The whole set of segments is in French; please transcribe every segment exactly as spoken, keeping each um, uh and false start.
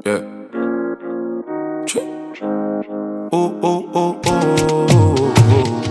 Yeah. Oh, oh, oh, oh, oh, oh.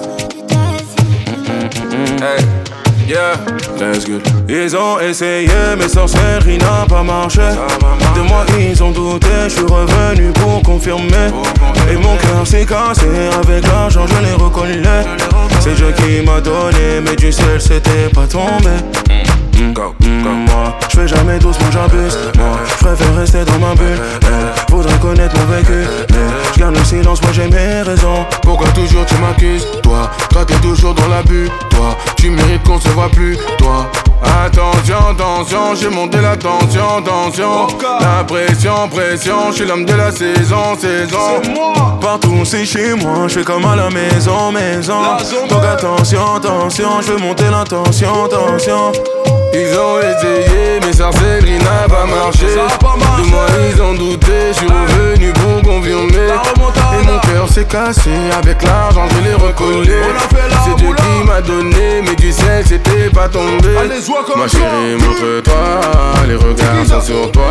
Hey, yeah, let's go. Ils ont essayé, mais sorcellerie n'a pas marché. De moi, ils ont douté, je suis revenu pour confirmer. Et mon cœur s'est cassé, avec l'argent, je l'ai reconnu. C'est Dieu qui m'a donné, mais du ciel, c'était pas tombé. Mm, mm, moi, je fais jamais doucement, j'abuse. Moi, je préfère rester dans ma bulle. Elle voudrait connaître mon vécu, mais je garde le silence, moi j'ai mes raisons. Pourquoi toujours tu m'accuses? Toi, toi t'es toujours dans l'abus. Toi, tu mérites qu'on se voit plus. Toi, attention, attention, j'ai monté la tension, tension. La pression, pression, je suis l'homme de la saison, saison. Partout c'est chez moi, je fais comme à la maison, maison. Donc attention, attention, je veux monter la tension, tension. Ils ont essayé, mais sorcellerie n'a pas marché. De moi ils ont douté, je suis revenu pour confirmer. Et mon cœur s'est cassé, avec l'argent je l'ai recollé. C'est Dieu qui m'a donné, mais du ciel c'était pas tombé. Ma chérie, montre-toi, les regards sont sur toi.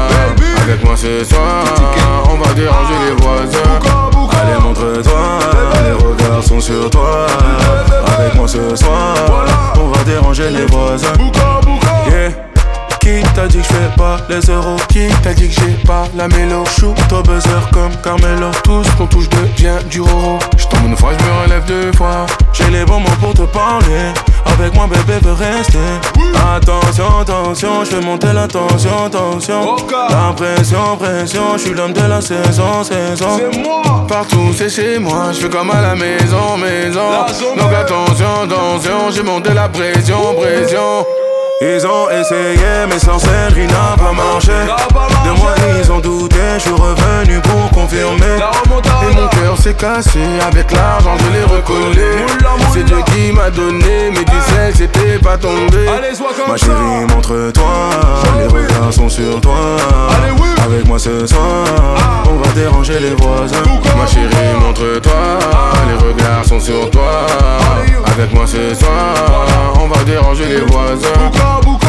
Avec moi ce soir, on va déranger les voisins. Allez, montre-toi, les regards sont sur toi. Avec moi ce soir, on va déranger les voisins. Yeah. Qui t'a dit que je fais pas les euros? Qui t'a dit que j'ai pas la mélo? Shoot au buzzer comme Carmelo. Tout ce qu'on touche devient du roro. J'tombe une fois, j'me relève deux fois. J'ai les bons mots pour te parler. Avec moi bébé veut rester. Attention, attention, je fais monter la tension, tension. La pression, pression, je suis l'homme de la saison, saison. Partout c'est chez moi, je fais comme à la maison, maison. Donc attention, attention, j'ai monté la pression, pression. Ils ont essayé, mais sorcellerie n'a pas marché. De moi ils ont douté, je suis revenu pour confirmer. Et mon cœur s'est cassé, avec l'argent je l'ai recollé. C'est Dieu qui m'a donné, mais du ciel c'était pas tombé. Ma chérie, montre-toi, les regards sont sur toi. Avec moi ce soir, on va déranger les voisins. Ma chérie, montre-toi, les regards sont sur toi. Avec moi ce soir, on va déranger les voisins.